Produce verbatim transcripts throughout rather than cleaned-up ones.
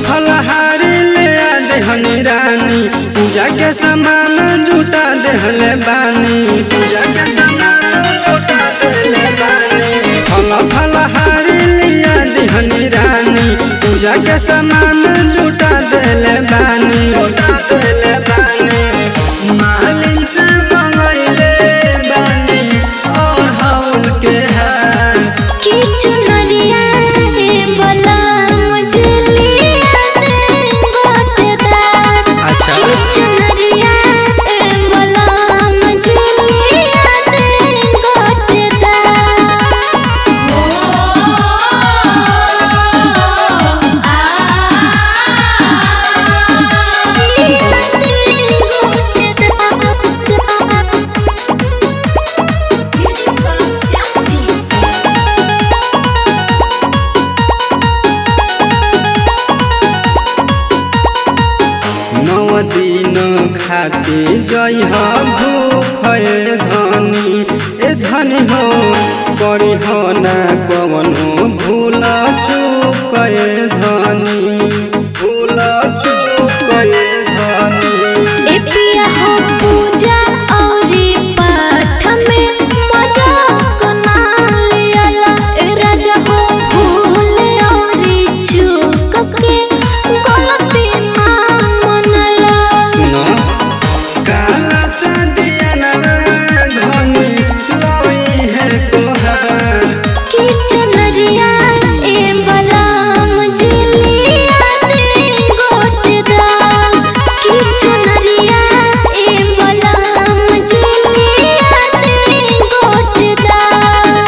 फलहारी ले आ देहनी रानी, पूजा के सामान जुटा देहले बानी, पूजा के सामान जुटा देहले बानी। फल फलहारी ले आ देहनी रानी, पूजा के सामान जुटा देहले बानी, जुटा देहले बानी। मालिन से मंगइले बानी और हाउल के हार की चुनरिया ए बला मुझे लिया दे गोटेदार। अच्छा की चुनरिया ए बला मुझे लिया दे गोटेदार। नौ दिन खाती जई हो भूख ए धनी, ए धनी हो करी हो ना कवनो भूल चूक ए धनी, भूल चूक ए धनी। ए पिया हो पूजा औरी पाठ में मजाक ना लियाला। ए राजा हो भूल औरी चूक के गलती ना मनला। सुनो काला सा दिया ना धनी लोई है कोहार की चुनरिया ए बला मुझे लिया दे गोटेदार। की चुनरिया ए बला मुझे लिया दे गोटेदार।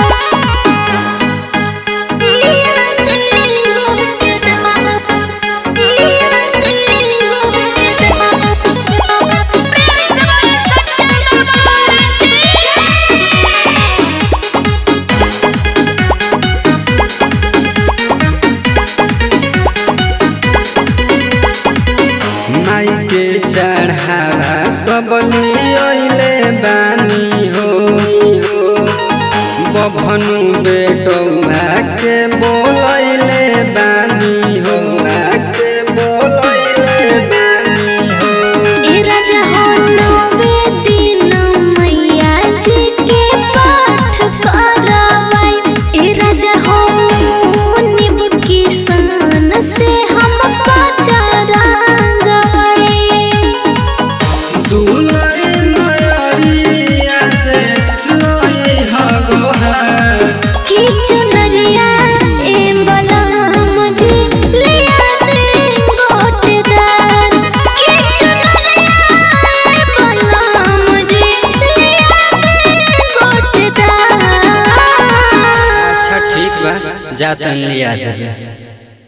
लिया दे गोटेदार, लिया दे गोटेदार। प्रेम से सच्चा दरबार की। माई के चढ़ावा सब लियले बानी हो, बभनु बेटौआ के बोलैले बानी हो, के बोलैले बानी हो। ए राजा हो नवे दिन मैया जी के पाठ करवाई। ए राजा हो निब किसान से हम पचरा गवाई। दुलई मयरिया से लोई ह गोहार की चुनरिया ए बला मुझे लिया दे गोटेदार। की चुनरिया ए बला मुझे लिया दे गोटेदार। अच्छा ठीक बा, जातन लिया दे।